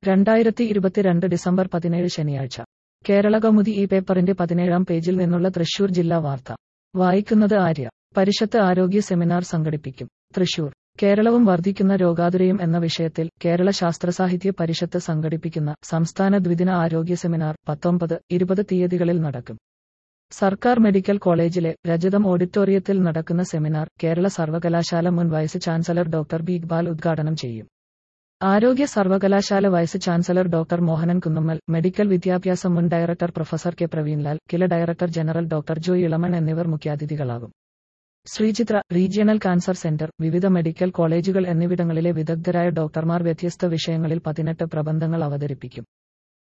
2022 December 17 ശനിയാഴ്ച. കേരളകൗമുദി ഈ പേപ്പറിന്റെ 17-ാം പേജിൽ നിന്നുള്ള തൃശൂർ ജില്ലാ വാർത്ത. വായിക്കുന്നത് ആര്യ. പരിഷത്ത് ആരോഗ്യ സെമിനാർ സംഘടിപ്പിക്കും. തൃശൂർ. കേരളവും വർദ്ധിക്കുന്ന രോഗാതുരയും എന്ന വിഷയത്തിൽ കേരള ശാസ്ത്രസാഹിത്യ പരിഷത്ത് സംഘടിപ്പിക്കുന്ന സംസ്ഥാന ദ്വിദിന ആരോഗ്യ സെമിനാർ 19, 20 തീയതികളിൽ നടക്കും. സർക്കാർ മെഡിക്കൽ കോളേജിലെ രജതം ഓഡിറ്റോറിയത്തിൽ നടക്കുന്ന സെമിനാർ കേരള സർവകലാശാല മുൻ vice chancellor doctor B Iqbal ഉദ്ഘാടനം ചെയ്യും. ആരോഗ്യ സർവകലാശാല vice chancellor doctor Mohanan Kunnummal, medical വിദ്യാഭ്യാസ മുൻ director professor K Praveenlal, Kila director general doctor Joy Elamon എന്നിവർ മുഖ്യാതിഥികളാകും. ശ്രീചിത്ര റീജിയണൽ കാൻസർ സെന്റർ, വിവിധ മെഡിക്കൽ കോളേജുകൾ എന്നിവിടങ്ങളിലെ വിദഗ്ധരായ ഡോക്ടർമാർ വ്യത്യസ്ത വിഷയങ്ങളിൽ 18 പ്രബന്ധങ്ങൾ അവതരിപ്പിക്കും.